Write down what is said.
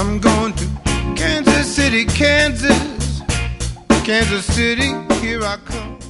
I'm going to Kansas City, Kansas. Kansas City, here I come.